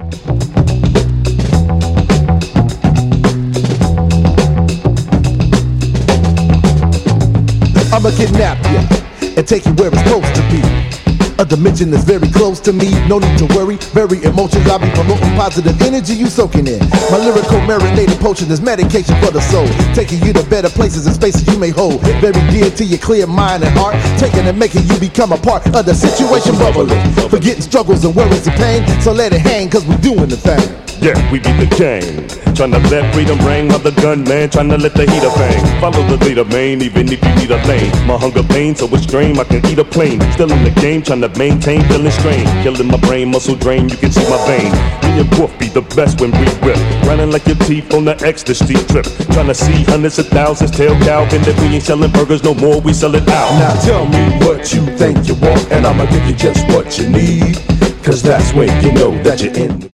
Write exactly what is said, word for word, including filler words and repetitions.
I'ma kidnap you and take you where it's supposed to be. A dimension that's very close to me. No need to worry, very emotional. I'll be promoting positive energy you soaking in. My lyrical marinated potion is medication for the soul, taking you to better places and spaces you may hold. Very dear to your clear mind and heart, taking and making you become a part of the situation bubbling. Forgetting struggles and worries and pain, so let it hang cause we're doing the thing. Yeah, we be the gang, tryna let freedom ring while the gunman tryna let the heater bang. Follow the leader, man, even if you need a lane. My hunger pain so extreme I can eat a plane. Still in the game, tryna maintain, feeling strain. Killing my brain, muscle drain, you can see my vein. Me and Wolf be the best when we rip, running like your teeth on the ecstasy trip. Tryna see hundreds of thousands, tell Calvin that we ain't selling burgers no more, we sell it out. Now tell me what you think you want, and I'ma give you just what you need, cause that's when you know that you're in.